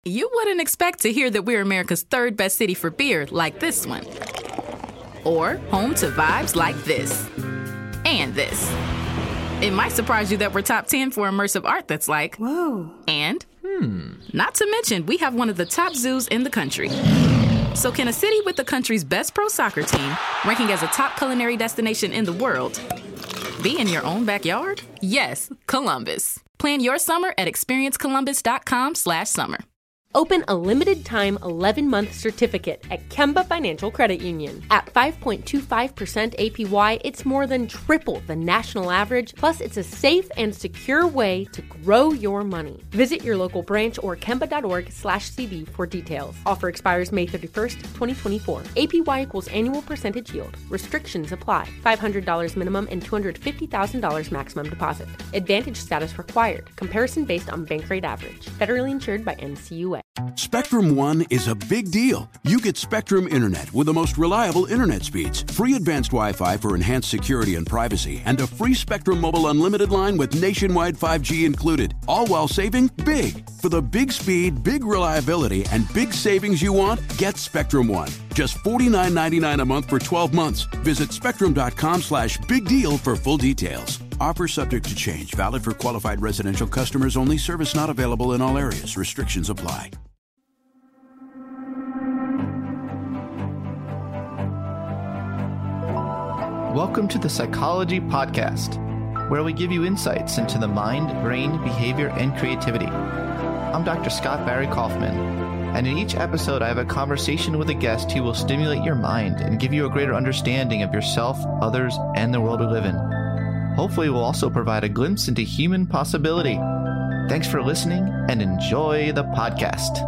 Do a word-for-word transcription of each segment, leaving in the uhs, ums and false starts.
You wouldn't expect to hear that we're America's third best city for beer like this one. Or home to vibes like this. And this. It might surprise you that we're top ten for immersive art that's like, whoa. And, Hmm. not to mention, we have one of the top zoos in the country. So can a city with the country's best pro soccer team, ranking as a top culinary destination in the world, be in your own backyard? Yes, Columbus. Plan your summer at experiencecolumbus.com slash summer. Open a limited-time eleven-month certificate at Kemba Financial Credit Union. At five point two five percent A P Y, it's more than triple the national average, plus it's a safe and secure way to grow your money. Visit your local branch or kemba.org slash CD for details. Offer expires May thirty-first, twenty twenty-four. A P Y equals annual percentage yield. Restrictions apply. five hundred dollars minimum and two hundred fifty thousand dollars maximum deposit. Advantage status required. Comparison based on bank rate average. Federally insured by N C U A. Spectrum One is a big deal. You get Spectrum Internet with the most reliable internet speeds, free advanced Wi-Fi for enhanced security and privacy, and a free Spectrum Mobile Unlimited line with nationwide five G included, all while saving big. For the big speed, big reliability, and big savings you want, get Spectrum One. Just forty-nine ninety-nine a month for twelve months. Visit spectrum.com slash big deal for full details. Offer subject to change. Valid for qualified residential customers only. Service not available in all areas. Restrictions apply. Welcome to the Psychology Podcast, where we give you insights into the mind, brain, behavior, and creativity. I'm Doctor Scott Barry Kaufman, and in each episode I have a conversation with a guest who will stimulate your mind and give you a greater understanding of yourself, others, and the world we live in. Hopefully we'll also provide a glimpse into human possibility. Thanks for listening and enjoy the podcast.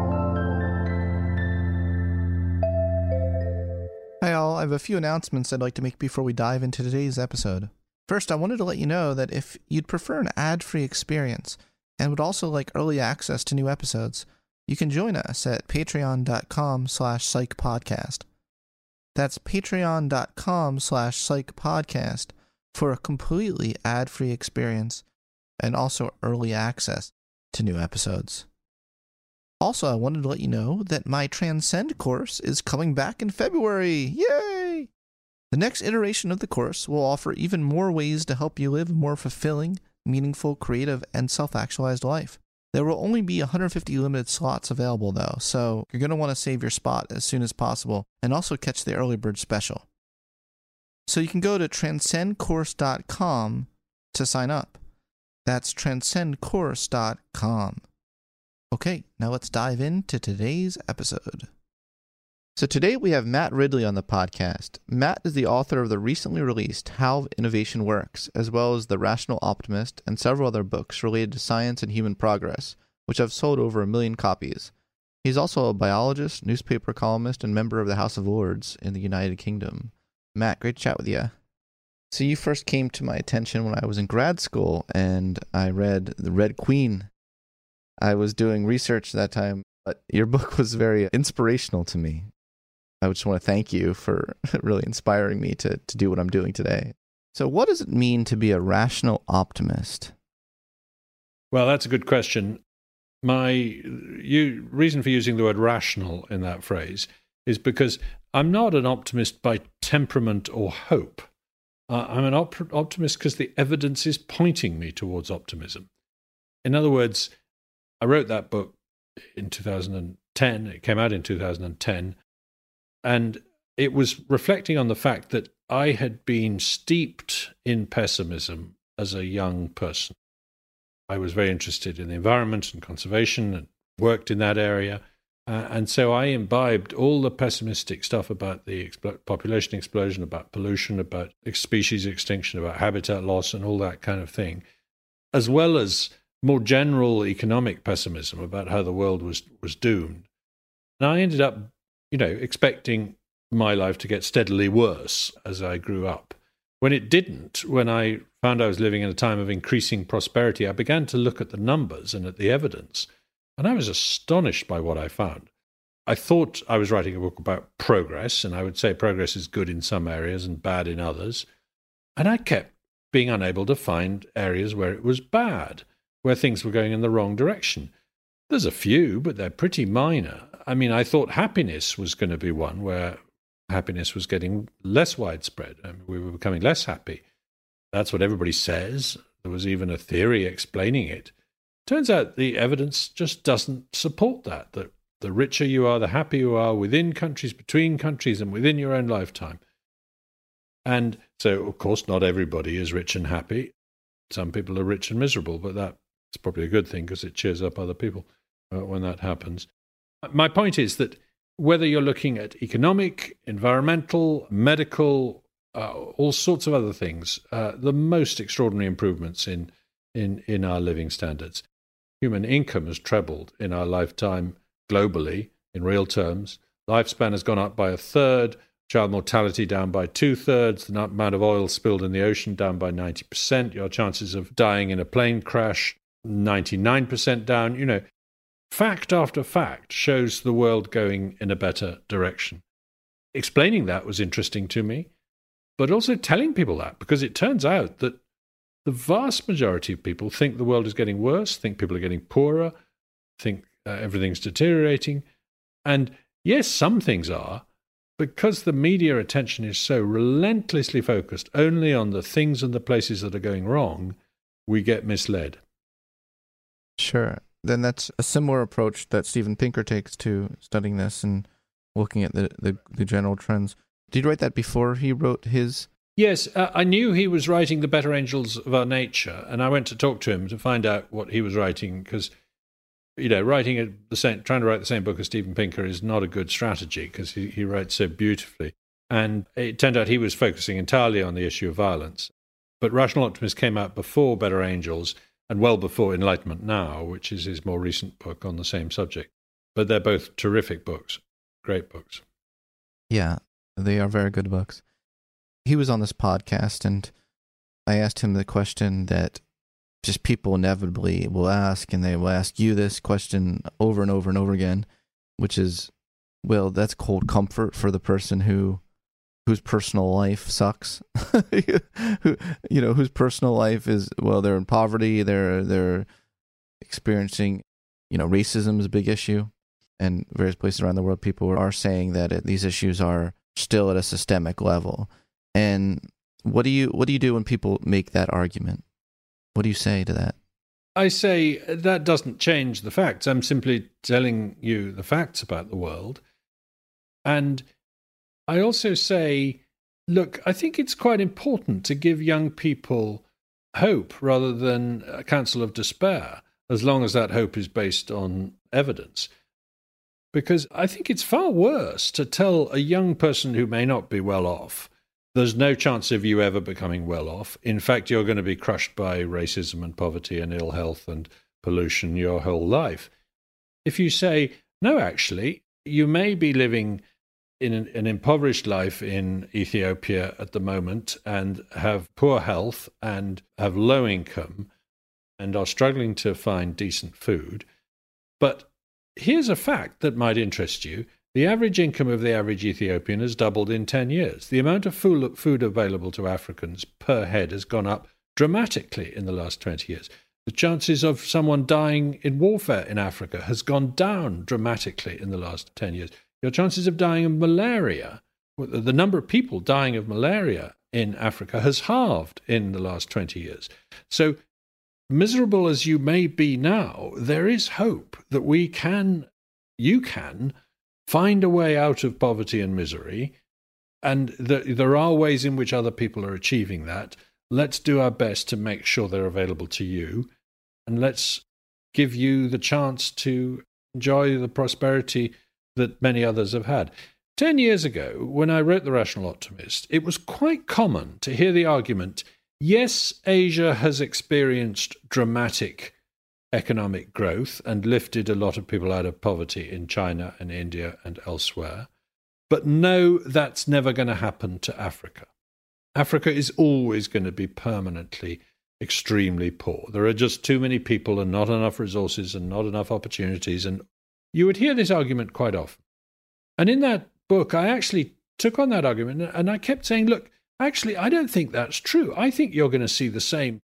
Hi all, I have a few announcements I'd like to make before we dive into today's episode. First, I wanted to let you know that if you'd prefer an ad-free experience and would also like early access to new episodes, you can join us at patreon.com slash psychpodcast. That's patreon.com slash psychpodcast for a completely ad-free experience and also early access to new episodes. Also, I wanted to let you know that my Transcend course is coming back in February. Yay! The next iteration of the course will offer even more ways to help you live a more fulfilling, meaningful, creative, and self-actualized life. There will only be one hundred fifty limited slots available, though, so you're going to want to save your spot as soon as possible and also catch the early bird special. So you can go to transcend course dot com to sign up. That's transcend course dot com. Okay, now let's dive into today's episode. So today we have Matt Ridley on the podcast. Matt is the author of the recently released How Innovation Works, as well as The Rational Optimist and several other books related to science and human progress, which have sold over a million copies. He's also a biologist, newspaper columnist, and member of the House of Lords in the United Kingdom. Matt, great to chat with you. So you first came to my attention when I was in grad school, and I read The Red Queen. I was doing research at that time, but your book was very inspirational to me. I just want to thank you for really inspiring me to, to do what I'm doing today. So what does it mean to be a rational optimist? Well, that's a good question. My you, reason for using the word rational in that phrase is because I'm not an optimist by temperament or hope. Uh, I'm an op- optimist because the evidence is pointing me towards optimism. In other words, I wrote that book in two thousand ten. It came out in two thousand ten. And it was reflecting on the fact that I had been steeped in pessimism as a young person. I was very interested in the environment and conservation and worked in that area. Uh, and so I imbibed all the pessimistic stuff about the expl- population explosion, about pollution, about species extinction, about habitat loss and all that kind of thing, as well as more general economic pessimism about how the world was, was doomed. And I ended up, you know, expecting my life to get steadily worse as I grew up. When it didn't, when I found I was living in a time of increasing prosperity, I began to look at the numbers and at the evidence, and I was astonished by what I found. I thought I was writing a book about progress, and I would say progress is good in some areas and bad in others, and I kept being unable to find areas where it was bad, where things were going in the wrong direction. There's a few, but they're pretty minor. I mean, I thought happiness was going to be one where happiness was getting less widespread. I mean, we were becoming less happy. That's what everybody says. There was even a theory explaining it. Turns out the evidence just doesn't support that, that the richer you are, the happier you are within countries, between countries, and within your own lifetime. And so, of course, not everybody is rich and happy. Some people are rich and miserable, but that's probably a good thing because it cheers up other people uh, when that happens. My point is that whether you're looking at economic, environmental, medical, uh, all sorts of other things, uh, the most extraordinary improvements in, in, in our living standards. Human income has trebled in our lifetime globally, in real terms. Lifespan has gone up by a third, child mortality down by two-thirds, the amount of oil spilled in the ocean down by ninety percent, your chances of dying in a plane crash, ninety-nine percent down. You know, fact after fact shows the world going in a better direction. Explaining that was interesting to me, but also telling people that, because it turns out that the vast majority of people think the world is getting worse, think people are getting poorer, think uh, everything's deteriorating. And yes, some things are, because the media attention is so relentlessly focused only on the things and the places that are going wrong, we get misled. Sure. Then that's a similar approach that Steven Pinker takes to studying this and looking at the, the, the general trends. Did you write that before he wrote his? Yes, uh, I knew he was writing The Better Angels of Our Nature, and I went to talk to him to find out what he was writing, because, you know, writing a, the same, trying to write the same book as Steven Pinker is not a good strategy, because he, he writes so beautifully. And it turned out he was focusing entirely on the issue of violence. But Rational Optimist came out before Better Angels, and well before Enlightenment Now, which is his more recent book on the same subject. But they're both terrific books, great books. Yeah, they are very good books. He was on this podcast, and I asked him the question that just people inevitably will ask, and they will ask you this question over and over and over again, which is, well, that's cold comfort for the person who whose personal life sucks. who, you know, whose personal life is, well, they're in poverty, they're they're experiencing, you know, racism is a big issue, and various places around the world, people are saying that it, these issues are still at a systemic level. And what do you what do you do when people make that argument? What do you say to that? I say that doesn't change the facts. I'm simply telling you the facts about the world. And I also say, look, I think it's quite important to give young people hope rather than a counsel of despair, as long as that hope is based on evidence. Because I think it's far worse to tell a young person who may not be well off, there's no chance of you ever becoming well off. In fact, you're going to be crushed by racism and poverty and ill health and pollution your whole life. If you say, no, actually, you may be living in an, an impoverished life in Ethiopia at the moment and have poor health and have low income and are struggling to find decent food. But here's a fact that might interest you. The average income of the average Ethiopian has doubled in ten years. The amount of food available to Africans per head has gone up dramatically in the last twenty years. The chances of someone dying in warfare in Africa has gone down dramatically in the last ten years. Your chances of dying of malaria, the number of people dying of malaria in Africa has halved in the last twenty years. So miserable as you may be now, there is hope that we can, you can, find a way out of poverty and misery, and th- there are ways in which other people are achieving that. Let's do our best to make sure they're available to you, and let's give you the chance to enjoy the prosperity that many others have had. Ten years ago, when I wrote The Rational Optimist, it was quite common to hear the argument, yes, Asia has experienced dramatic economic growth and lifted a lot of people out of poverty in China and India and elsewhere. But no, that's never going to happen to Africa. Africa is always going to be permanently extremely poor. There are just too many people and not enough resources and not enough opportunities. And you would hear this argument quite often. And in that book, I actually took on that argument and I kept saying, look, actually, I don't think that's true. I think you're going to see the same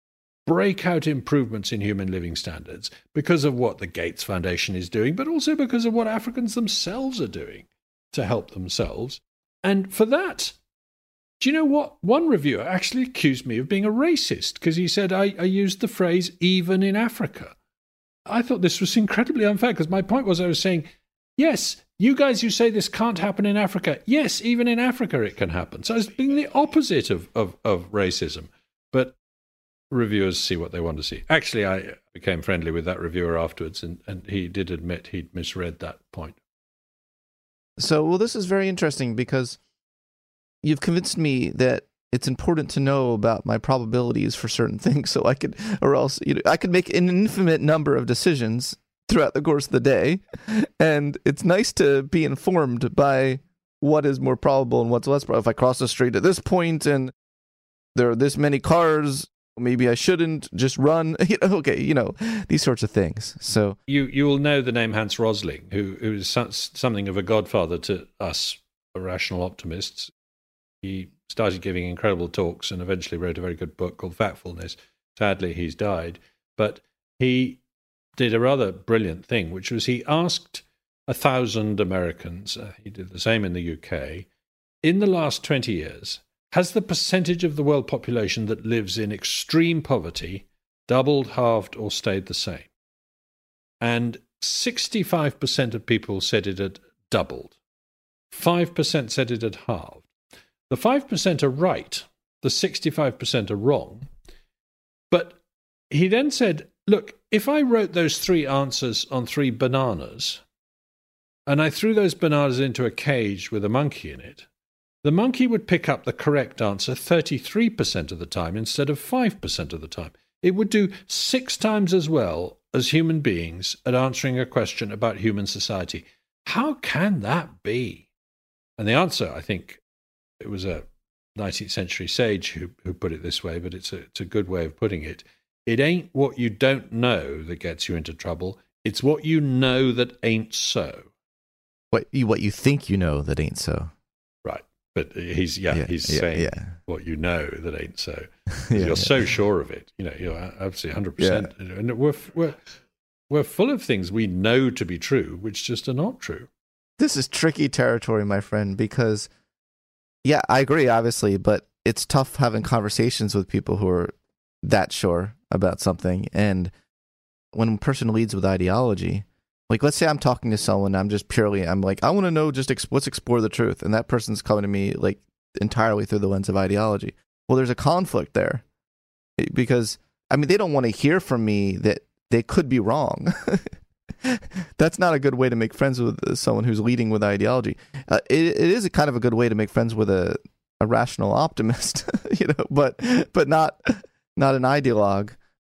breakout improvements in human living standards because of what the Gates Foundation is doing, but also because of what Africans themselves are doing to help themselves. And for that, do you know what? One reviewer actually accused me of being a racist because he said I, I used the phrase even in Africa. I thought this was incredibly unfair because my point was I was saying, yes, you guys who say this can't happen in Africa, yes, even in Africa it can happen. So I was being the opposite of, of, of racism. But reviewers see what they want to see. Actually, I became friendly with that reviewer afterwards, and, and he did admit he'd misread that point. So, well, this is very interesting because you've convinced me that it's important to know about my probabilities for certain things, so I could, or else, you know, I could make an infinite number of decisions throughout the course of the day, and it's nice to be informed by what is more probable and what's less probable. If I cross the street at this point and there are this many cars, maybe I shouldn't just run. You know, okay, you know, these sorts of things. So you you will know the name Hans Rosling, who who is something of a godfather to us rational optimists. He started giving incredible talks and eventually wrote a very good book called Factfulness. Sadly, he's died, but he did a rather brilliant thing, which was he asked a thousand Americans, uh, he did the same in the U K, in the last twenty years, has the percentage of the world population that lives in extreme poverty doubled, halved, or stayed the same? And sixty-five percent of people said it had doubled. five percent said it had halved. The five percent are right. The sixty-five percent are wrong. But he then said, look, if I wrote those three answers on three bananas, and I threw those bananas into a cage with a monkey in it, the monkey would pick up the correct answer thirty-three percent of the time instead of five percent of the time. It would do six times as well as human beings at answering a question about human society. How can that be? And the answer, I think, it was a nineteenth century sage who, who put it this way, but it's a, it's a good way of putting it. It ain't what you don't know that gets you into trouble. It's what you know that ain't so. What you, what you think you know that ain't so. Right. But he's, yeah, yeah he's yeah, saying yeah. what you know that ain't so. yeah, you're yeah. so sure of it. You know, you're absolutely one hundred percent. Yeah. And we're, we're, we're full of things we know to be true, which just are not true. This is tricky territory, my friend, because, yeah, I agree, obviously, but it's tough having conversations with people who are that sure about something. And when a person leads with ideology, like, let's say I'm talking to someone, I'm just purely, I'm like, I want to know, just ex- let's explore the truth. And that person's coming to me, like, entirely through the lens of ideology. Well, there's a conflict there because, I mean, they don't want to hear from me that they could be wrong. That's not a good way to make friends with someone who's leading with ideology. Uh, it, it is a kind of a good way to make friends with a, a rational optimist, you know, but but not not an ideologue.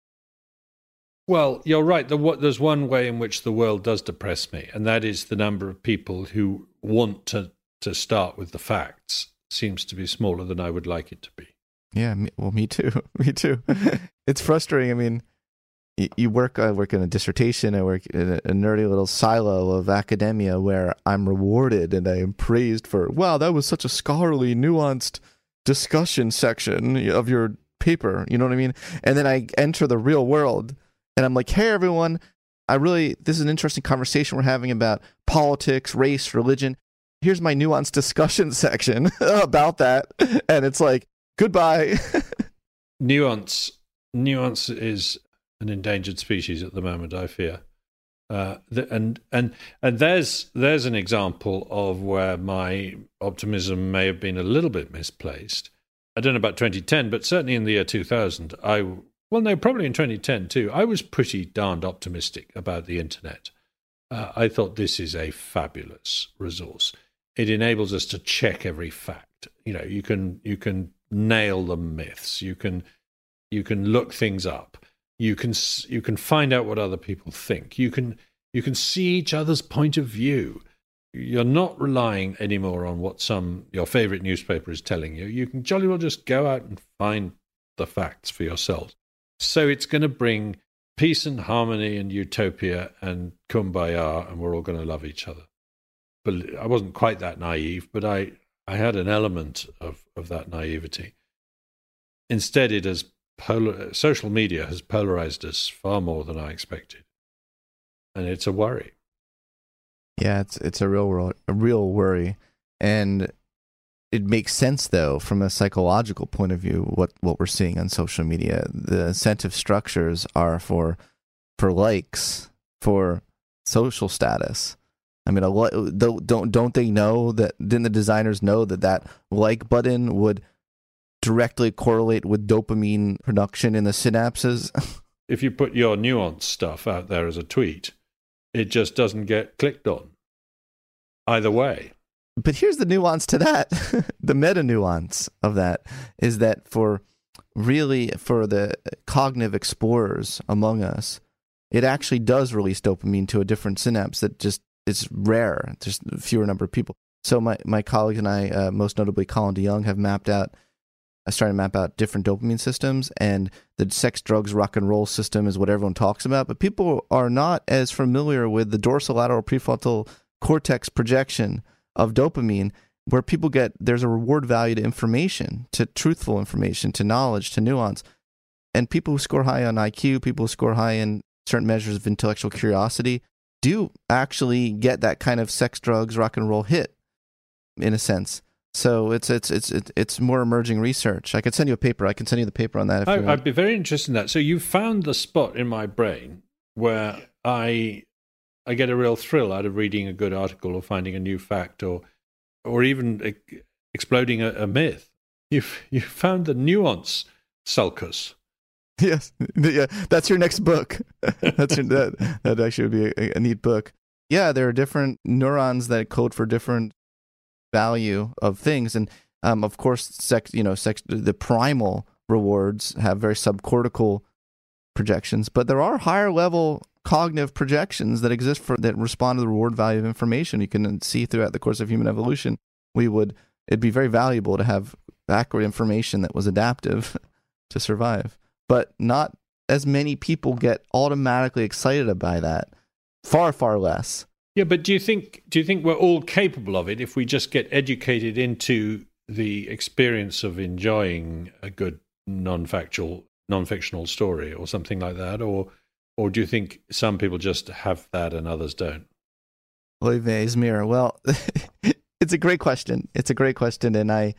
Well, you're right. The, what, there's one way in which the world does depress me, and that is the number of people who want to, to start with the facts seems to be smaller than I would like it to be. Yeah, me, well, me too. me too. It's frustrating. I mean, you, you work, I work in a dissertation, I work in a, a nerdy little silo of academia where I'm rewarded and I am praised for, wow, that was such a scholarly, nuanced discussion section of your paper. You know what I mean? And then I enter the real world. And I'm like, hey, everyone, I really, this is an interesting conversation we're having about politics, race, religion. Here's my nuanced discussion section about that. And it's like, goodbye. Nuance. Nuance is an endangered species at the moment, I fear. Uh, the, and and and there's there's an example of where my optimism may have been a little bit misplaced. I don't know about twenty ten, but certainly in the year two thousand, I... Well, no, probably in twenty ten too. I was pretty darned optimistic about the internet. Uh, I thought this is a fabulous resource. It enables us to check every fact. You know, you can you can nail the myths. You can you can look things up. You can you can find out what other people think. You can you can see each other's point of view. You're not relying anymore on what some your favorite newspaper is telling you. You can jolly well just go out and find the facts for yourselves. So it's going to bring peace and harmony and utopia and kumbaya, and we're all going to love each other. But I wasn't quite that naive, but I, I had an element of, of that naivety. Instead, it has polar, social media has polarized us far more than I expected. And it's a worry. Yeah, it's it's a real world, a real worry. And it makes sense, though, from a psychological point of view, what, what we're seeing on social media. The incentive structures are for for likes, for social status. I mean, a, don't don't they know that? Didn't the designers know that that like button would directly correlate with dopamine production in the synapses? If you put your nuance stuff out there as a tweet, it just doesn't get clicked on. Either way. But here's the nuance to that. The meta nuance of that is that for really, for the cognitive explorers among us, it actually does release dopamine to a different synapse that just is rare. There's a fewer number of people. So my, my colleagues and I, uh, most notably Colin DeYoung, have mapped out, I started to map out different dopamine systems, and the sex, drugs, rock and roll system is what everyone talks about, but people are not as familiar with the dorsolateral prefrontal cortex projection of dopamine, where people get, there's a reward value to information, to truthful information, to knowledge, to nuance. And people who score high on I Q, people who score high in certain measures of intellectual curiosity, do actually get that kind of sex, drugs, rock and roll hit, in a sense. So it's it's it's it's more emerging research. I could send you a paper. I can send you the paper on that if I, you want. I'd be very interested in that. So you found the spot in my brain where I I get a real thrill out of reading a good article or finding a new fact or or even exploding a, a myth. You've you found the nuance sulcus. Yes, yeah, that's your next book. That's your, that that actually would be a, a neat book. Yeah, there are different neurons that code for different value of things, and um, of course, sex. You know, sex. The primal rewards have very subcortical projections, but there are higher level cognitive projections that exist for that respond to the reward value of information. You can see throughout the course of human evolution, we would it'd be very valuable to have accurate information that was adaptive to survive. But not as many people get automatically excited by that. Far, far less. Yeah, but do you think do you think we're all capable of it if we just get educated into the experience of enjoying a good non-factual, non-fictional story or something like that, or or do you think some people just have that and others don't? Olivier Izmir, well, it's a great question. It's a great question, and I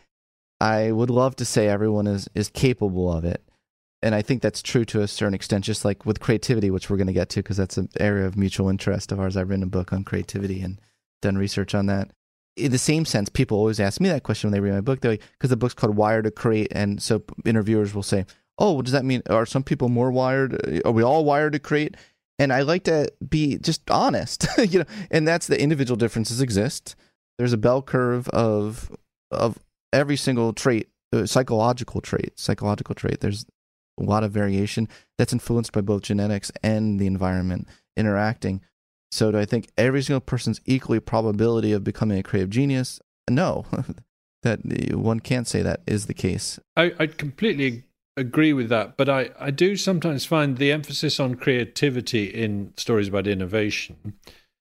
I would love to say everyone is is capable of it. And I think that's true to a certain extent, just like with creativity, which we're going to get to because that's an area of mutual interest of ours. I've written a book on creativity and done research on that. In the same sense, people always ask me that question when they read my book, because like, the book's called Wired to Create, and so interviewers will say, oh, does that mean, are some people more wired? Are we all wired to create? And I like to be just honest, you know, and that's the individual differences exist. There's a bell curve of of every single trait, uh, psychological trait, psychological trait. There's a lot of variation that's influenced by both genetics and the environment interacting. So do I think every single person's equally probability of becoming a creative genius? No, that one can't say that is the case. I, I completely agree with that, but I, I do sometimes find the emphasis on creativity in stories about innovation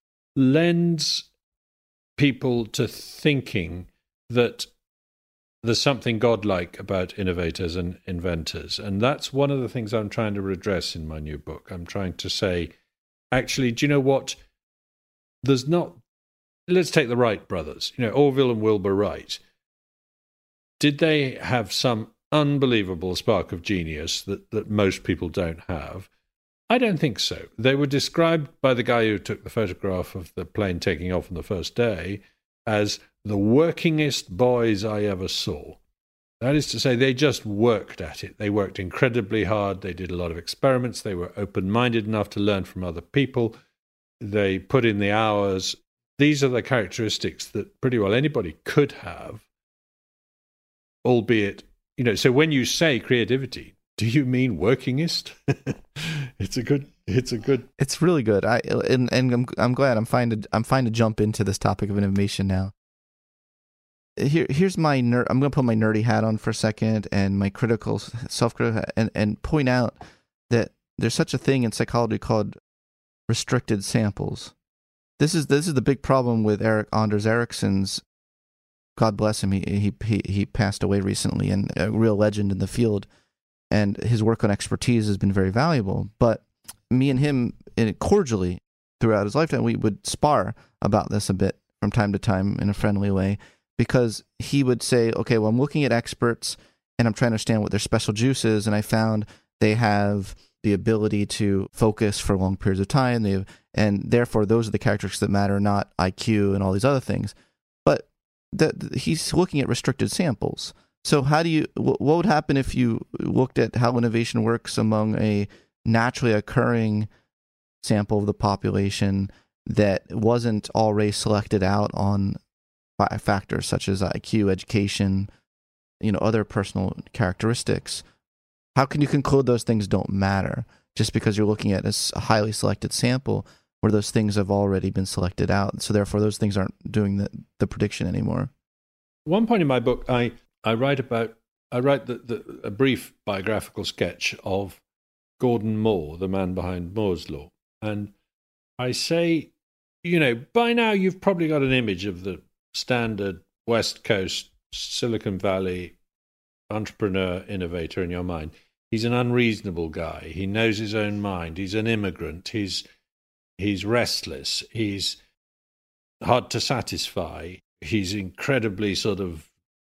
lends people to thinking that there's something godlike about innovators and inventors. And that's one of the things I'm trying to redress in my new book. I'm trying to say, actually, do you know what? There's not... Let's take the Wright brothers. You know, Orville and Wilbur Wright. Did they have some unbelievable spark of genius that, that most people don't have? I don't think so. They were described by the guy who took the photograph of the plane taking off on the first day as the workingest boys I ever saw. That is to say, they just worked at it. They worked incredibly hard. They did a lot of experiments. They were open-minded enough to learn from other people. They put in the hours. These are the characteristics that pretty well anybody could have, albeit, you know, so when you say creativity, do you mean workingest? It's a good, it's a good. It's really good. I and and I'm I'm glad I'm fine to I'm fine to jump into this topic of innovation now. Here here's my nerd. I'm going to put my nerdy hat on for a second and my critical self-critical and and point out that there's such a thing in psychology called restricted samples. This is this is the big problem with Eric Anders Ericsson's. God bless him. He he he he passed away recently, and a real legend in the field. and his work on expertise has been very valuable. But me and him, in cordially throughout his lifetime, we would spar about this a bit from time to time in a friendly way, because he would say, okay, well, I'm looking at experts and I'm trying to understand what their special juice is, and I found they have the ability to focus for long periods of time, they have, and therefore those are the characteristics that matter, not I Q and all these other things. But that he's looking at restricted samples. So how do you, what would happen if you looked at how innovation works among a naturally occurring sample of the population that wasn't already selected out on factors such as I Q, education, you know, other personal characteristics? How can you conclude those things don't matter just because you're looking at a highly selected sample where those things have already been selected out? So therefore those things aren't doing the, the prediction anymore. One point in my book, I, I write about, I write the, the, a brief biographical sketch of Gordon Moore, the man behind Moore's Law. And I say, you know, by now you've probably got an image of the standard West Coast, Silicon Valley entrepreneur, innovator in your mind. He's an unreasonable guy. He knows his own mind. He's an immigrant. He's he's restless. He's hard to satisfy. He's incredibly sort of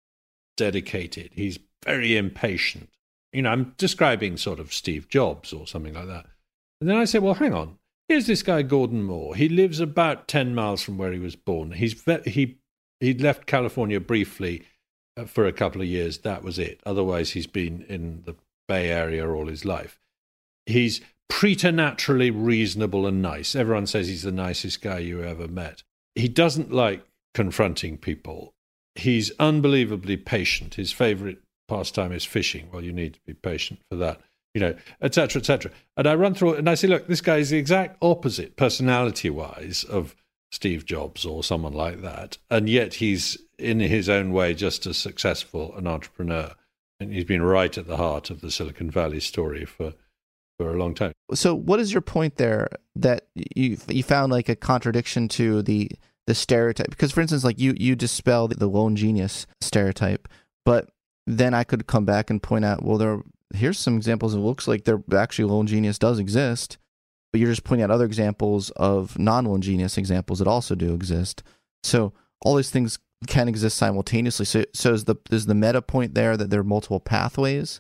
dedicated. He's very impatient. You know, I'm describing sort of Steve Jobs or something like that. And then I say, well, hang on. Here's this guy, Gordon Moore. He lives about ten miles from where he was born. He's he he'd left California briefly for a couple of years. That was it. Otherwise, he's been in the Bay Area all his life. He's preternaturally reasonable and nice. Everyone says he's the nicest guy you ever met. He doesn't like confronting people. He's unbelievably patient. His favorite pastime is fishing. Well, you need to be patient for that. You know, et cetera, et cetera. And I run through it and I say, look, this guy is the exact opposite, personality-wise, of Steve Jobs or someone like that. And yet he's, in his own way, just as successful an entrepreneur. And he's been right at the heart of the Silicon Valley story for, for a long time. So what is your point there that you you found like a contradiction to the the stereotype? Because, for instance, like you, you dispel the lone genius stereotype, but then I could come back and point out, well, there here's some examples. It looks like there actually lone genius does exist, but you're just pointing out other examples of non-lone genius examples that also do exist. So all these things can exist simultaneously. So, so is the is the meta point there that there are multiple pathways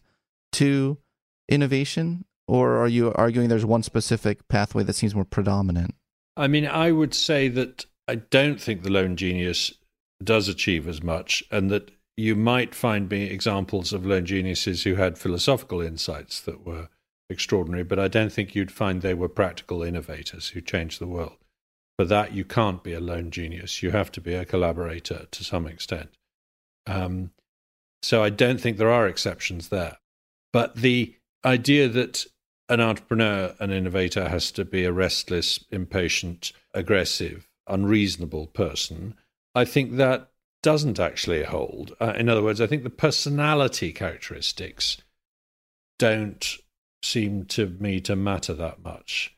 to innovation, or are you arguing there's one specific pathway that seems more predominant? I mean, I would say that I don't think the lone genius does achieve as much, and that you might find me examples of lone geniuses who had philosophical insights that were extraordinary, but I don't think you'd find they were practical innovators who changed the world. For that, you can't be a lone genius. You have to be a collaborator to some extent. Um, so I don't think there are exceptions there. But the idea that an entrepreneur, an innovator, has to be a restless, impatient, aggressive, unreasonable person, I think that doesn't actually hold. Uh, in other words, I think the personality characteristics don't seem to me to matter that much,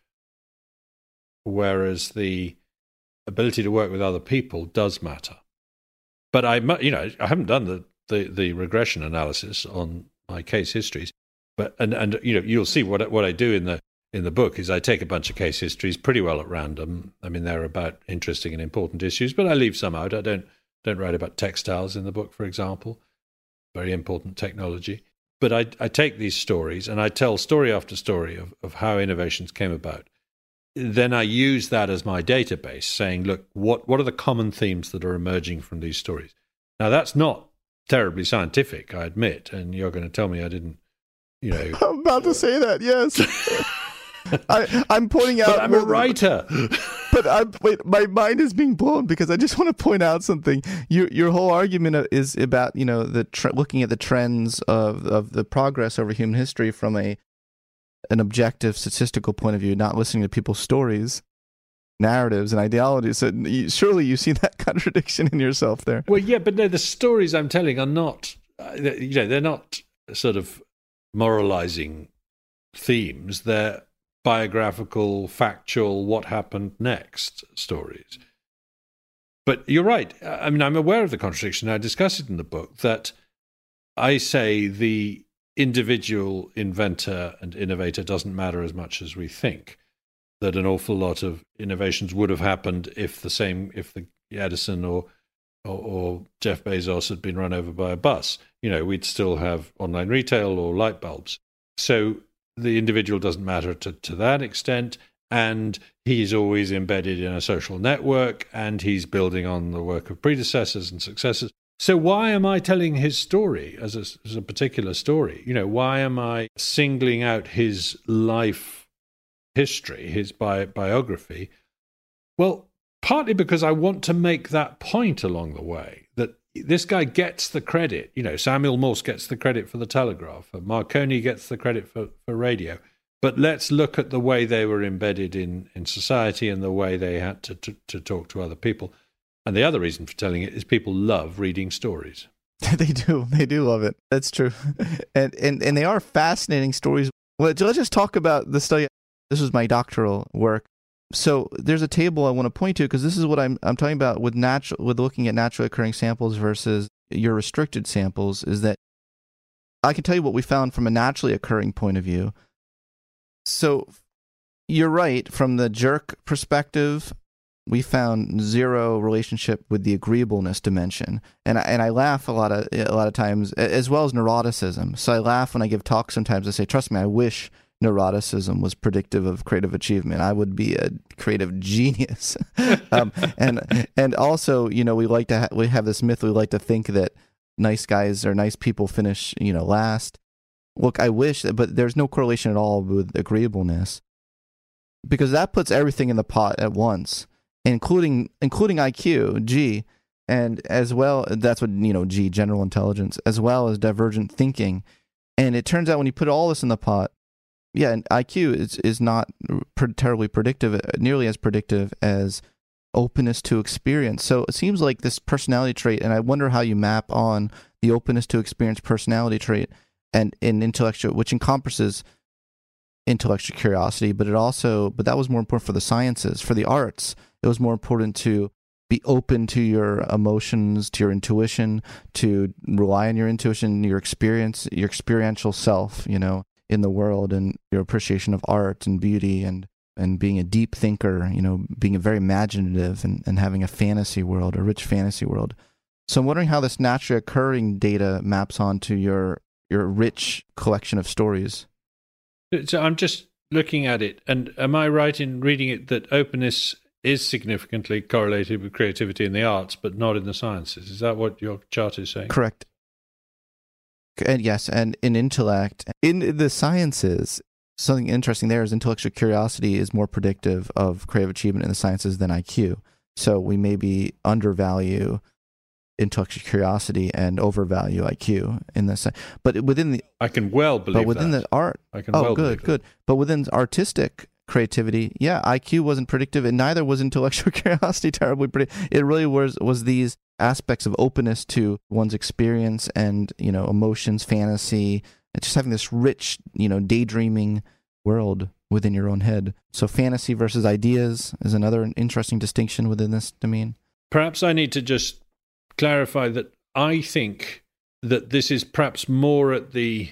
whereas the ability to work with other people does matter. But I, you know, I haven't done the, the, the regression analysis on my case histories, but and and you know, you'll see what what I do in the in the book is I take a bunch of case histories pretty well at random. I mean, they're about interesting and important issues, but I leave some out. I don't don't write about textiles in the book, for example, very important technology. But I, I take these stories and I tell story after story of, of how innovations came about. Then I use that as my database, saying, look, what, what are the common themes that are emerging from these stories? Now, that's not terribly scientific, I admit, and you're going to tell me I didn't, you know... I'm about to say that, yes. I, I'm pointing out... But I'm a writer. But I, wait, my mind is being blown because I just want to point out something. Your your whole argument is about, you know, the tre- looking at the trends of of the progress over human history from a an objective statistical point of view, not listening to people's stories, narratives, and ideologies. So you, surely you see that contradiction in yourself there. Well, yeah, but no, the stories I'm telling are not, uh, you know, they're not sort of moralizing themes. They're biographical, factual, what happened next stories. But you're right. I mean, I'm aware of the contradiction. I discuss it in the book that I say the individual inventor and innovator doesn't matter as much as we think. That an awful lot of innovations would have happened if the same, if the Edison or, or or Jeff Bezos had been run over by a bus. You know, we'd still have online retail or light bulbs. So the individual doesn't matter to, to that extent, and he's always embedded in a social network, and he's building on the work of predecessors and successors. So why am I telling his story as a, as a particular story? You know, why am I singling out his life history, his bi- biography? Well, partly because I want to make that point along the way, that this guy gets the credit. You know, Samuel Morse gets the credit for the telegraph, and Marconi gets the credit for, for radio. But let's look at the way they were embedded in, in society and the way they had to, to, to talk to other people. And the other reason for telling it is people love reading stories. They do. They do love it. That's true. And, and, and they are fascinating stories. Well, let's just talk about the study. This was my doctoral work. So there's a table I want to point to, because this is what I'm I'm talking about with natural with looking at naturally occurring samples versus your restricted samples, is that I can tell you what we found from a naturally occurring point of view. So you're right, from the jerk perspective, we found zero relationship with the agreeableness dimension. And I, and I laugh a lot of a lot of times, as well as neuroticism. So I laugh when I give talks sometimes. I say, trust me, I wish neuroticism was predictive of creative achievement. I would be a creative genius. um, and and also, you know, we like to ha- we have this myth. We like to think that nice guys or nice people finish, you know, last. Look, I wish, but there's no correlation at all with agreeableness, because that puts everything in the pot at once, including including I Q, G, and as well. That's what, you know, G, general intelligence, as well as divergent thinking. And it turns out when you put all this in the pot, yeah, and I Q is is not terribly predictive, nearly as predictive as openness to experience. So it seems like this personality trait, and I wonder how you map on the openness to experience personality trait and in intellectual, which encompasses intellectual curiosity, but it also, but that was more important for the sciences. For the arts, it was more important to be open to your emotions, to your intuition, to rely on your intuition, your experience, your experiential self, you know, in the world, and your appreciation of art and beauty, and and being a deep thinker, you know, being a very imaginative, and, and having a fantasy world, a rich fantasy world. So I'm wondering how this naturally occurring data maps onto your your rich collection of stories. So I'm just looking at it, and am I right in reading it that openness is significantly correlated with creativity in the arts, but not in the sciences? Is that what your chart is saying? Correct. And yes, and in intellect, in the sciences, something interesting there is intellectual curiosity is more predictive of creative achievement in the sciences than I Q. So we maybe undervalue intellectual curiosity and overvalue I Q in this. But within the, I can well believe. But within that. the art, I can oh, well good, good. But within artistic creativity, yeah, I Q wasn't predictive, and neither was intellectual curiosity terribly predictive. It really was was these aspects of openness to one's experience and, you know, emotions, fantasy, and just having this rich, you know, daydreaming world within your own head. So fantasy versus ideas is another interesting distinction within this domain. Perhaps I need to just clarify that I think that this is perhaps more at the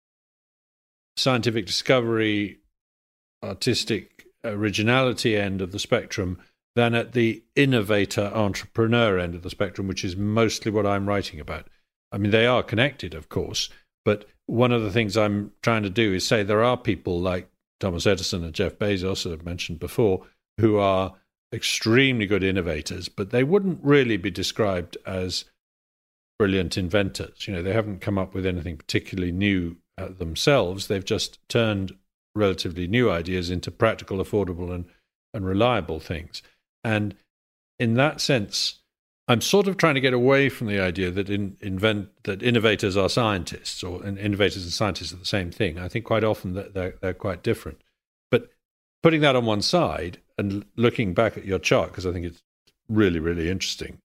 scientific discovery, artistic originality end of the spectrum than at the innovator entrepreneur end of the spectrum, which is mostly what I'm writing about. I mean, they are connected, of course, but one of the things I'm trying to do is say there are people like Thomas Edison and Jeff Bezos, as I've mentioned before, who are extremely good innovators, but they wouldn't really be described as brilliant inventors. You know, they haven't come up with anything particularly new uh, themselves. They've just turned relatively new ideas into practical, affordable, and, and reliable things. And in that sense, I'm sort of trying to get away from the idea that in, invent that innovators are scientists, or and innovators and scientists are the same thing. I think quite often that they're, they're quite different. But putting that on one side and looking back at your chart, because I think it's really, really interesting.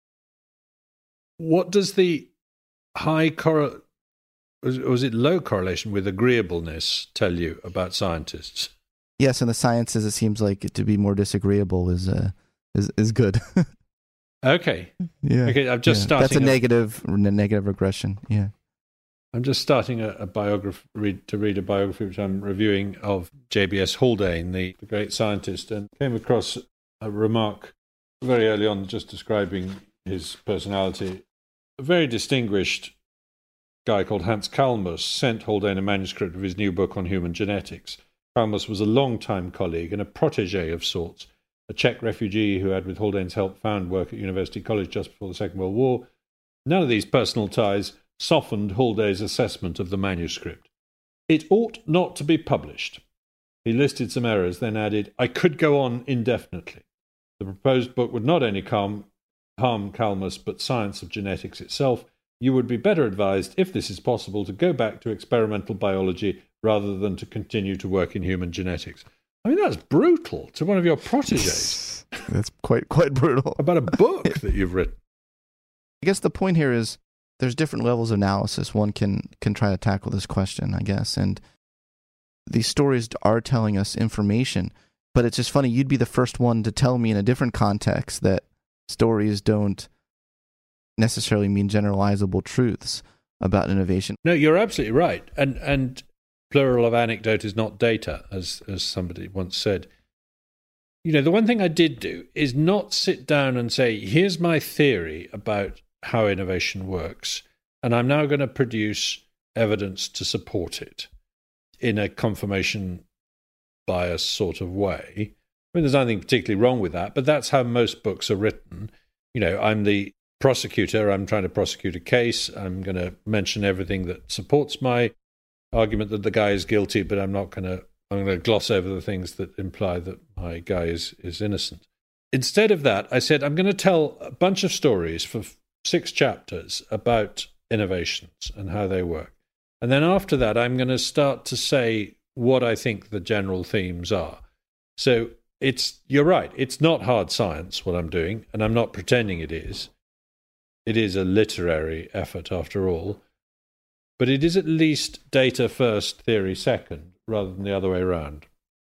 What does the high correlation, was, was it low correlation with agreeableness tell you about scientists? Yes, in the sciences, it seems like it to be more disagreeable is uh, is is good. Okay. Yeah. Okay. I'm just yeah. starting. That's a, a negative, a negative regression. Yeah. I'm just starting a, a biography read, to read a biography which I'm reviewing of J B S Haldane, the, the great scientist, and came across a remark very early on just describing his personality. A very distinguished guy called Hans Kalmus sent Haldane a manuscript of his new book on human genetics. Kalmus was a long-time colleague and a protege of sorts, a Czech refugee who had, with Haldane's help, found work at University College just before the Second World War. None of these personal ties softened Haldane's assessment of the manuscript. It ought not to be published. He listed some errors, then added, I could go on indefinitely. The proposed book would not only harm, harm Kalmus, but science of genetics itself. You would be better advised, if this is possible, to go back to experimental biology rather than to continue to work in human genetics. I mean, that's brutal to one of your proteges. That's quite quite brutal. About a book that you've written. I guess the point here is there's different levels of analysis one can can try to tackle this question, I guess. And these stories are telling us information, but it's just funny, you'd be the first one to tell me in a different context that stories don't necessarily mean generalizable truths about innovation. No, you're absolutely right. And and plural of anecdote is not data, as as somebody once said. You know, the one thing I did do is not sit down and say, here's my theory about how innovation works, and I'm now going to produce evidence to support it in a confirmation bias sort of way. I mean, there's nothing particularly wrong with that, but that's how most books are written. You know, I'm the prosecutor, I'm trying to prosecute a case, I'm going to mention everything that supports my argument that the guy is guilty, but I'm not going to I'm going to gloss over the things that imply that my guy is, is innocent. Instead of that, I said, I'm going to tell a bunch of stories for six chapters about innovations and how they work. And then after that, I'm going to start to say what I think the general themes are. So it's, you're right, it's not hard science, what I'm doing, and I'm not pretending it is. It is a literary effort, after all. But it is at least data first, theory second, rather than the other way around.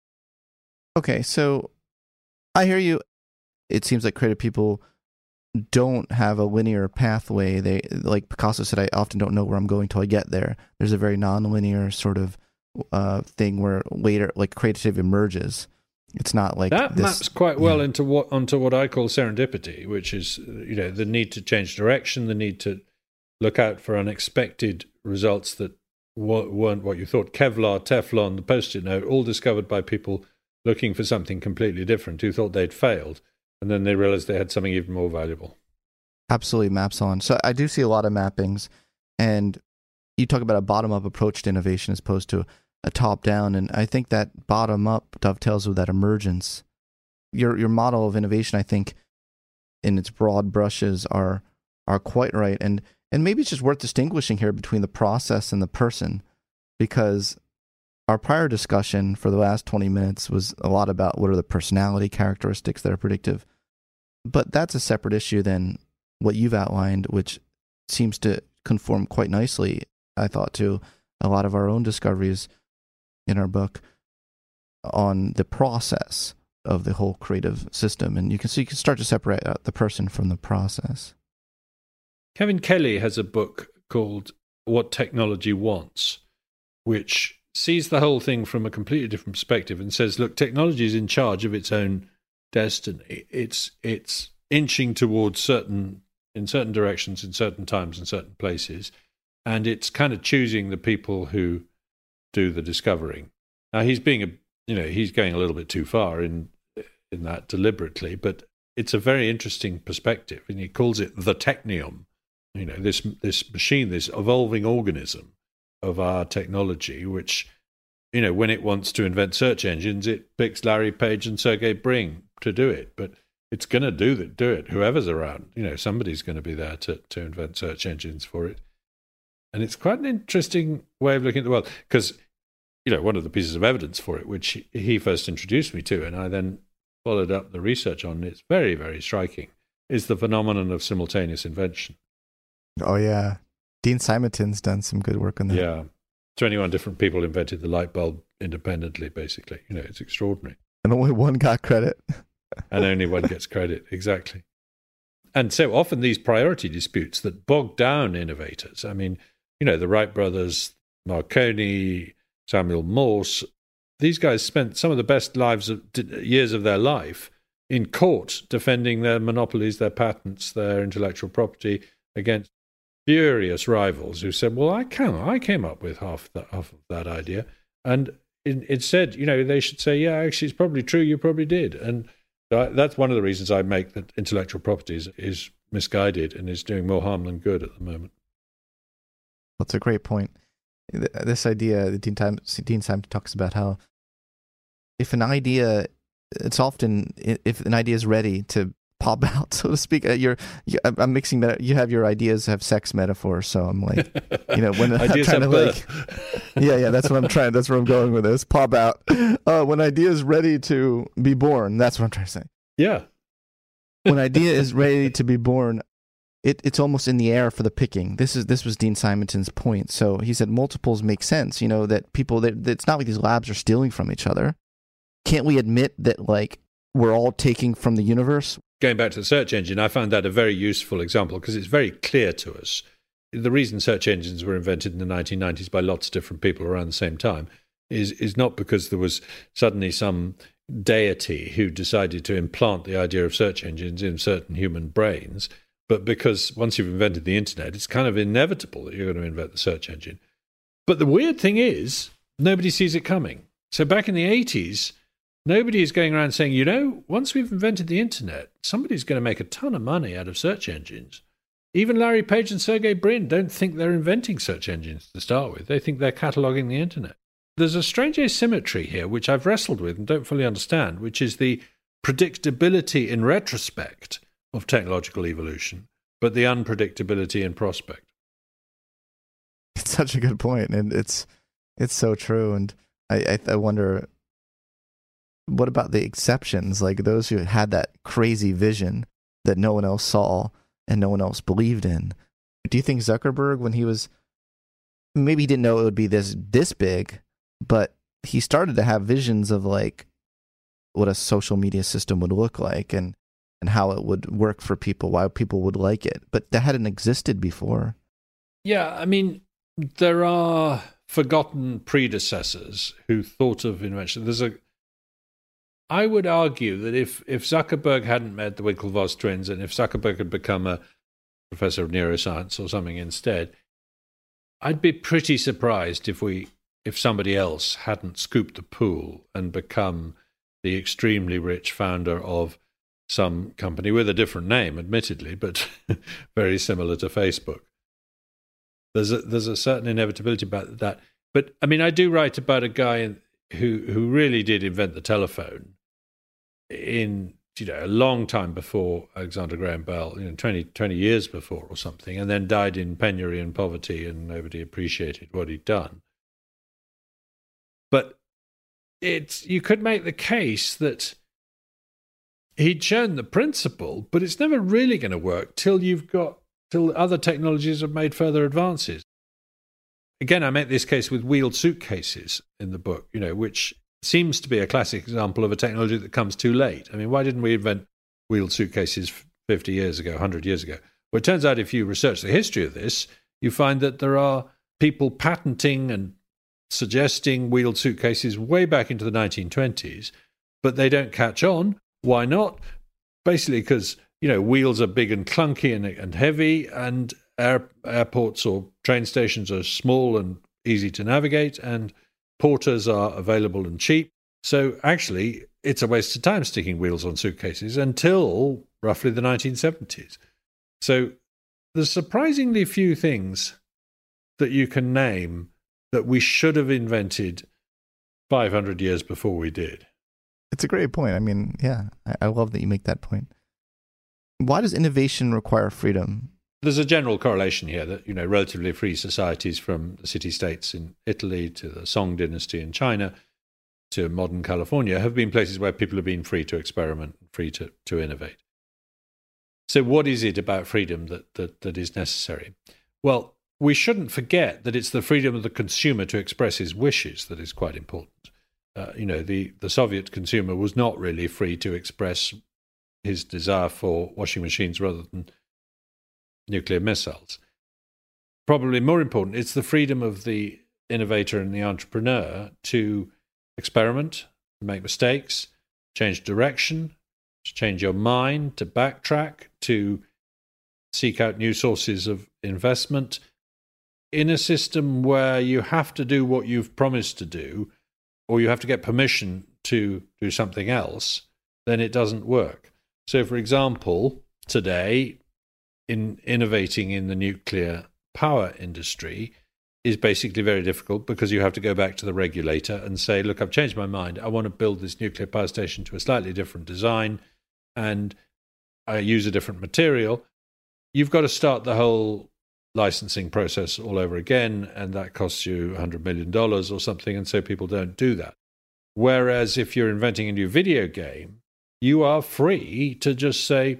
Okay, so I hear you. It seems like creative people don't have a linear pathway. They, like Picasso said, I often don't know where I'm going till I get there. There's a very non-linear sort of uh, thing where later, like, creativity emerges. It's not like that this, maps quite well yeah. into what onto what I call serendipity, which is, you know, the need to change direction, the need to look out for unexpected results that weren't what you thought. Kevlar, Teflon, the Post-it note, all discovered by people looking for something completely different who thought they'd failed, and then they realized they had something even more valuable. Absolutely maps on. So I do see a lot of mappings, and you talk about a bottom-up approach to innovation as opposed to a top-down, and I think that bottom-up dovetails with that emergence. Your your model of innovation, I think, in its broad brushes, are are quite right, and And maybe it's just worth distinguishing here between the process and the person, because our prior discussion for the last twenty minutes was a lot about what are the personality characteristics that are predictive. But that's a separate issue than what you've outlined, which seems to conform quite nicely, I thought, to a lot of our own discoveries in our book on the process of the whole creative system. And you can so you can start to separate out the person from the process. Kevin Kelly has a book called What Technology Wants, which sees the whole thing from a completely different perspective and says, look, technology is in charge of its own destiny. It's it's inching towards certain, in certain directions, in certain times, in certain places, and it's kind of choosing the people who do the discovering. Now, he's being a, you know, he's going a little bit too far in in that deliberately, but it's a very interesting perspective, and he calls it the technium. You know, this this machine, this evolving organism of our technology, which, you know, when it wants to invent search engines, it picks Larry Page and Sergey Brin to do it. But it's going to do that, do it. Whoever's around, you know, somebody's going to be there to, to invent search engines for it. And it's quite an interesting way of looking at the world, because, you know, one of the pieces of evidence for it, which he first introduced me to, and I then followed up the research on, it's very, very striking, is the phenomenon of simultaneous invention. Oh, yeah. Dean Simonton's done some good work on that. Yeah. twenty-one different people invented the light bulb independently, basically. You know, it's extraordinary. And only one got credit. And only one gets credit, exactly. And so often these priority disputes that bog down innovators. I mean, you know, the Wright brothers, Marconi, Samuel Morse, these guys spent some of the best lives of, years of their life in court defending their monopolies, their patents, their intellectual property against furious rivals who said, well, I can I came up with half, that, half of that idea. And it, it said, you know, they should say, yeah, actually, it's probably true, you probably did. And that's one of the reasons I make that intellectual property is, is misguided and is doing more harm than good at the moment. That's a great point. This idea that Dean Simonton Dean Simonton talks about how if an idea, it's often, if an idea is ready to pop out, so to speak, you're, you, I'm mixing, meta, you have your ideas have sex metaphors, so I'm like, you know, when ideas I'm trying have to birth. like, yeah, yeah, that's what I'm trying, that's where I'm going with this, pop out. Uh, when idea is ready to be born, that's what I'm trying to say. Yeah. When idea is ready to be born, it, it's almost in the air for the picking. This is this was Dean Simonton's point. So he said multiples make sense, you know, that people, that it's not like these labs are stealing from each other. Can't we admit that, like, we're all taking from the universe? Going back to the search engine, I found that a very useful example because it's very clear to us. The reason search engines were invented in the nineteen nineties by lots of different people around the same time is, is not because there was suddenly some deity who decided to implant the idea of search engines in certain human brains, but because once you've invented the internet, it's kind of inevitable that you're going to invent the search engine. But the weird thing is, nobody sees it coming. So back in the eighties, nobody is going around saying, you know, once we've invented the internet, somebody's going to make a ton of money out of search engines. Even Larry Page and Sergey Brin don't think they're inventing search engines to start with. They think they're cataloging the internet. There's a strange asymmetry here, which I've wrestled with and don't fully understand, which is the predictability in retrospect of technological evolution, but the unpredictability in prospect. It's such a good point, and it's it's so true. And I, I, I wonder, what about the exceptions, like those who had that crazy vision that no one else saw and no one else believed in? Do you think Zuckerberg, when he was, maybe he didn't know it would be this this big, but he started to have visions of like what a social media system would look like and, and how it would work for people, why people would like it. But that hadn't existed before. Yeah, I mean, there are forgotten predecessors who thought of invention. There's a I would argue that if, if Zuckerberg hadn't met the Winklevoss twins and if Zuckerberg had become a professor of neuroscience or something instead, I'd be pretty surprised if we if somebody else hadn't scooped the pool and become the extremely rich founder of some company with a different name, admittedly, but very similar to Facebook. There's a, there's a certain inevitability about that. But, I mean, I do write about a guy in, who who really did invent the telephone in, you know, a long time before Alexander Graham Bell, you know, twenty, twenty years before or something, and then died in penury and poverty, and nobody appreciated what he'd done. But it's, you could make the case that he'd shown the principle, but it's never really going to work till you've got, till other technologies have made further advances. Again, I make this case with wheeled suitcases in the book, you know, which seems to be a classic example of a technology that comes too late. I mean, why didn't we invent wheeled suitcases fifty years ago, one hundred years ago? Well, it turns out if you research the history of this, you find that there are people patenting and suggesting wheeled suitcases way back into the nineteen twenties, but they don't catch on. Why not? Basically because, you know, wheels are big and clunky and, and heavy, and air, airports or train stations are small and easy to navigate, and porters are available and cheap. So actually, it's a waste of time sticking wheels on suitcases until roughly the nineteen seventies. So there's surprisingly few things that you can name that we should have invented five hundred years before we did. It's a great point. I mean, yeah, I, I love that you make that point. Why does innovation require freedom? There's a general correlation here that, you know, relatively free societies from the city-states in Italy to the Song dynasty in China to modern California have been places where people have been free to experiment, free to, to innovate. So what is it about freedom that, that, that is necessary? Well, we shouldn't forget that it's the freedom of the consumer to express his wishes that is quite important. Uh, you know, the, the Soviet consumer was not really free to express his desire for washing machines rather than nuclear missiles. probably more important, it's the freedom of the innovator and the entrepreneur to experiment, to make mistakes, change direction, to change your mind, to backtrack, to seek out new sources of investment in a system where you have to do what you've promised to do, or you have to get permission to do something else, then it doesn't work. So, for example, today, in innovating in the nuclear power industry is basically very difficult because you have to go back to the regulator and say, look, I've changed my mind. I want to build this nuclear power station to a slightly different design, and I use a different material. You've got to start the whole licensing process all over again, and that costs you one hundred million dollars or something, and so people don't do that. Whereas if you're inventing a new video game, you are free to just say,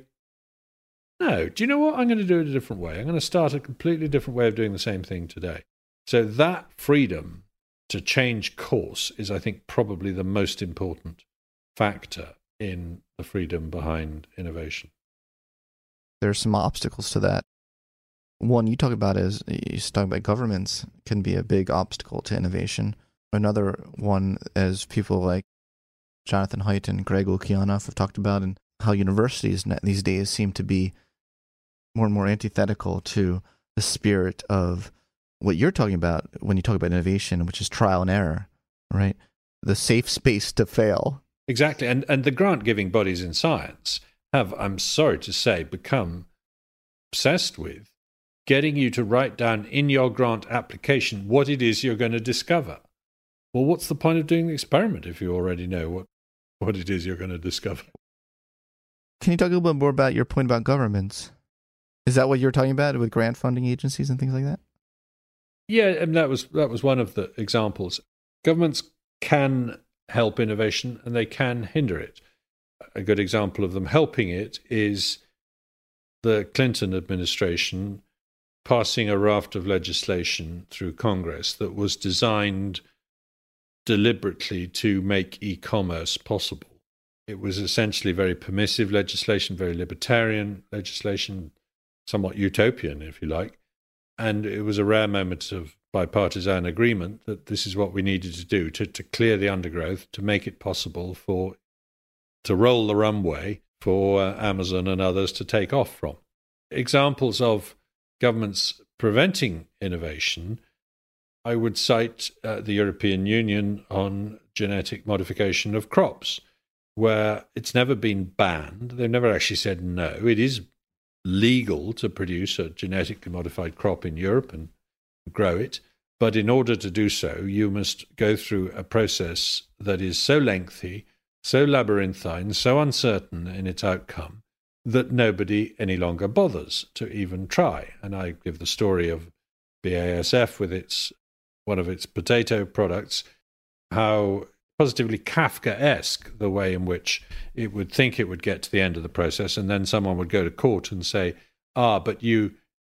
no, do you know what? I'm going to do it a different way. I'm going to start a completely different way of doing the same thing today. So that freedom to change course is, I think, probably the most important factor in the freedom behind innovation. There's some obstacles to that. One you talk about is, you talk about governments can be a big obstacle to innovation. Another one, as people like Jonathan Haidt and Greg Lukianoff have talked about, and how universities these days seem to be more and more antithetical to the spirit of what you're talking about when you talk about innovation, which is trial and error, right? The safe space to fail. Exactly. And and the grant-giving bodies in science have, I'm sorry to say, become obsessed with getting you to write down in your grant application what it is you're going to discover. Well, what's the point of doing the experiment if you already know what, what it is you're going to discover? Can you talk a little bit more about your point about governments? Is that what you're talking about with grant funding agencies and things like that? Yeah, and that was that was one of the examples. Governments can help innovation and they can hinder it. A good example of them helping it is the Clinton administration passing a raft of legislation through Congress that was designed deliberately to make e-commerce possible. It was essentially very permissive legislation, very libertarian legislation, somewhat utopian, if you like. And it was a rare moment of bipartisan agreement that this is what we needed to do to, to clear the undergrowth, to make it possible for to roll the runway for uh, Amazon and others to take off from. Examples of governments preventing innovation, I would cite uh, the European Union on genetic modification of crops, where it's never been banned. They've never actually said no. It is legal to produce a genetically modified crop in Europe and grow it. But in order to do so, you must go through a process that is so lengthy, so labyrinthine, so uncertain in its outcome, that nobody any longer bothers to even try. And I give the story of B A S F with its one of its potato products, how positively Kafkaesque the way in which it would think it would get to the end of the process, and then someone would go to court and say, ah, but you,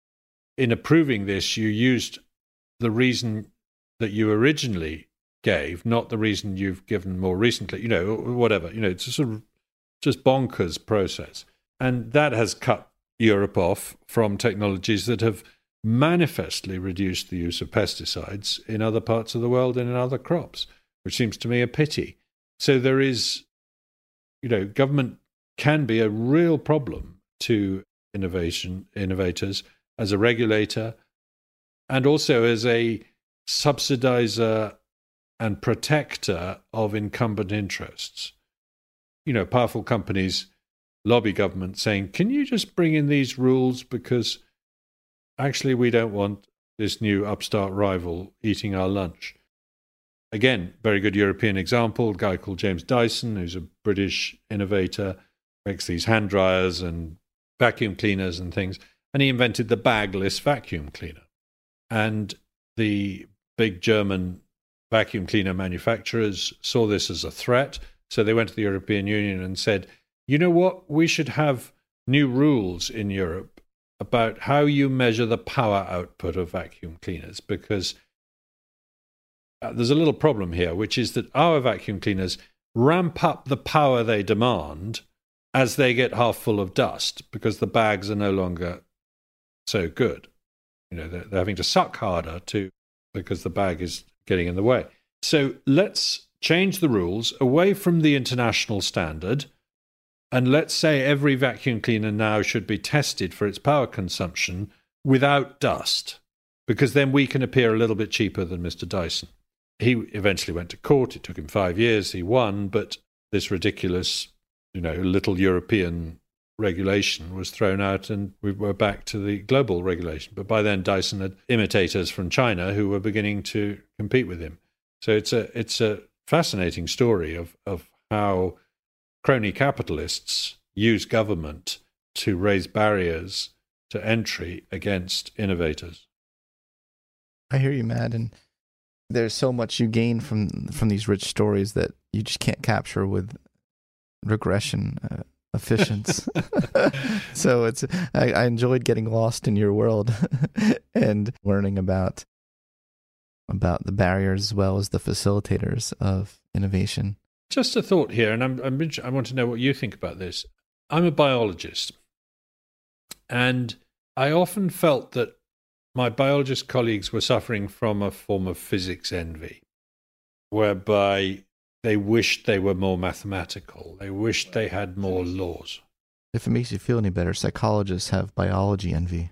in approving this, you used the reason that you originally gave, not the reason you've given more recently, you know, whatever. You know, it's a sort of just bonkers process. And that has cut Europe off from technologies that have manifestly reduced the use of pesticides in other parts of the world and in other crops, which seems to me a pity. So there is, you know, government can be a real problem to innovation, innovators as a regulator and also as a subsidizer and protector of incumbent interests. You know, powerful companies lobby government saying, can you just bring in these rules because actually we don't want this new upstart rival eating our lunch. Again, very good European example, a guy called James Dyson, who's a British innovator, makes these hand dryers and vacuum cleaners and things, and he invented the bagless vacuum cleaner. And the big German vacuum cleaner manufacturers saw this as a threat, so they went to the European Union and said, you know what, we should have new rules in Europe about how you measure the power output of vacuum cleaners, because uh, there's a little problem here, which is that our vacuum cleaners ramp up the power they demand as they get half full of dust, because the bags are no longer so good. You know, they're, they're having to suck harder to because the bag is getting in the way. So let's change the rules away from the international standard, and let's say every vacuum cleaner now should be tested for its power consumption without dust, because then we can appear a little bit cheaper than Mister Dyson. He eventually went to court. It took him five years. He won, but this ridiculous, you know, little European regulation was thrown out, and we were back to the global regulation. But by then, Dyson had imitators from China who were beginning to compete with him. So it's a it's a fascinating story of, of how crony capitalists use government to raise barriers to entry against innovators. I hear you, Matt, and there's so much you gain from from these rich stories that you just can't capture with regression uh, efficiency. So it's I, I enjoyed getting lost in your world and learning about about the barriers as well as the facilitators of innovation. Just a thought here, and I'm, I'm I want to know what you think about this. I'm a biologist, and I often felt that my biologist colleagues were suffering from a form of physics envy, whereby they wished they were more mathematical. They wished they had more laws. If it makes you feel any better, psychologists have biology envy.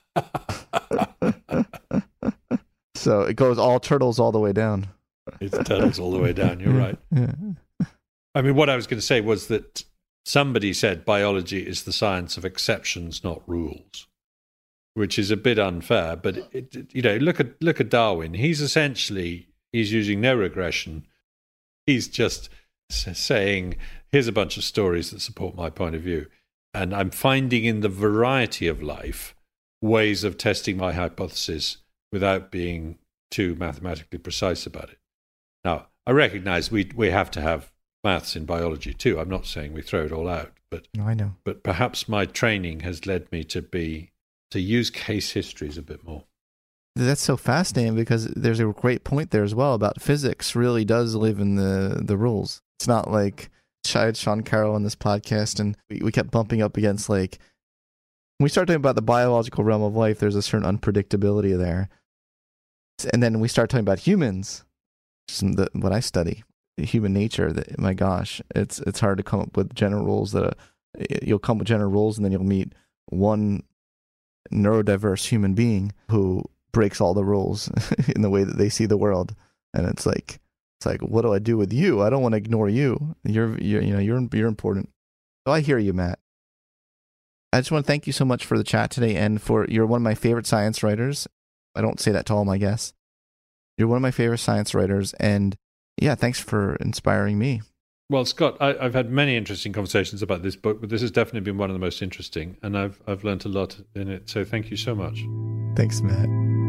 So it goes all turtles all the way down. It's turtles all the way down, you're right. Yeah. I mean, what I was going to say was that somebody said biology is the science of exceptions, not rules, which is a bit unfair. But, it, it, you know, look at look at Darwin. He's essentially, he's using no regression. He's just saying, here's a bunch of stories that support my point of view. And I'm finding in the variety of life ways of testing my hypothesis without being too mathematically precise about it. Now, I recognize we we have to have maths in biology too. I'm not saying we throw it all out, but no, I know. But perhaps my training has led me to be to use case histories a bit more. That's so fascinating because there's a great point there as well about physics really does live in the, the rules. It's not like I had Sean Carroll on this podcast and we, we kept bumping up against like, when we start talking about the biological realm of life, there's a certain unpredictability there. And then we start talking about humans, the, what I study, human nature, that, my gosh, it's it's hard to come up with general rules that uh, you'll come with general rules and then you'll meet one neurodiverse human being who breaks all the rules in the way that they see the world. And it's like, it's like, what do I do with you? I don't want to ignore you. You're, you're, you know, you're, you're important. So I hear you, Matt. I just want to thank you so much for the chat today and for, you're one of my favorite science writers. I don't say that to all my guests. You're one of my favorite science writers. And yeah, thanks for inspiring me. Well, Scott, I, I've had many interesting conversations about this book, but this has definitely been one of the most interesting, and I've I've learned a lot in it. So thank you so much. Thanks, Matt.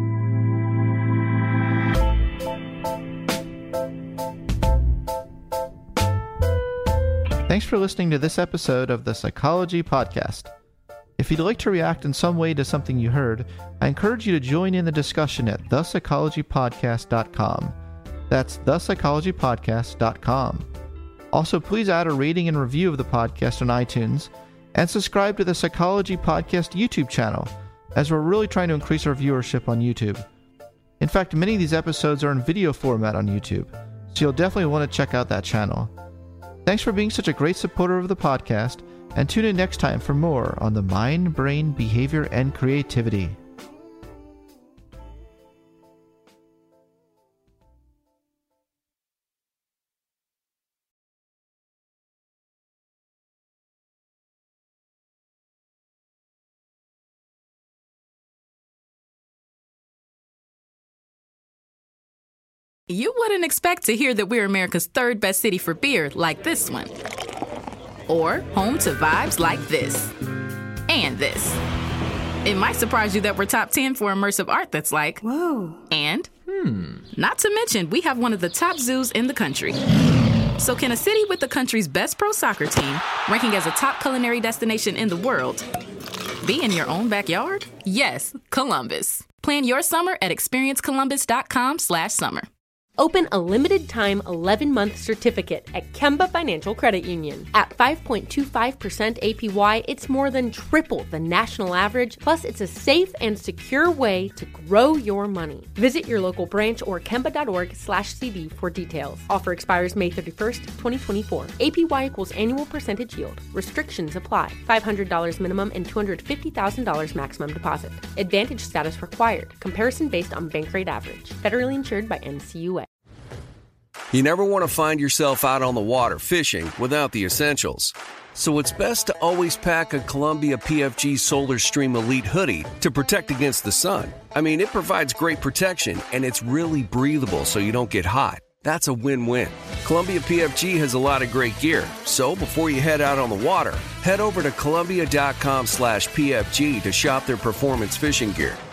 Thanks for listening to this episode of the Psychology Podcast. If you'd like to react in some way to something you heard, I encourage you to join in the discussion at the psychology podcast dot com. That's the psychology podcast dot com. Also, please add a rating and review of the podcast on iTunes, and subscribe to the Psychology Podcast YouTube channel, as we're really trying to increase our viewership on YouTube. In fact, many of these episodes are in video format on YouTube, so you'll definitely want to check out that channel. Thanks for being such a great supporter of the podcast, and tune in next time for more on the mind, brain, behavior, and creativity. You wouldn't expect to hear that we're America's third best city for beer like this one. Or home to vibes like this. And this. It might surprise you that we're top ten for immersive art that's like, whoa. And, hmm. Not to mention, we have one of the top zoos in the country. So can a city with the country's best pro soccer team, ranking as a top culinary destination in the world, be in your own backyard? Yes, Columbus. Plan your summer at experience columbus dot com slash summer. Open a limited-time eleven-month certificate at Kemba Financial Credit Union. At five point two five percent A P Y, it's more than triple the national average, plus it's a safe and secure way to grow your money. Visit your local branch or kemba.org slash CD for details. Offer expires May thirty-first, twenty twenty-four. A P Y equals annual percentage yield. Restrictions apply. five hundred dollars minimum and two hundred fifty thousand dollars maximum deposit. Advantage status required. Comparison based on bank rate average. Federally insured by N C U A. You never want to find yourself out on the water fishing without the essentials. So it's best to always pack a Columbia P F G Solar Stream Elite hoodie to protect against the sun. I mean, it provides great protection, and it's really breathable so you don't get hot. That's a win-win. Columbia P F G has a lot of great gear, so before you head out on the water, head over to Columbia.com slash PFG to shop their performance fishing gear.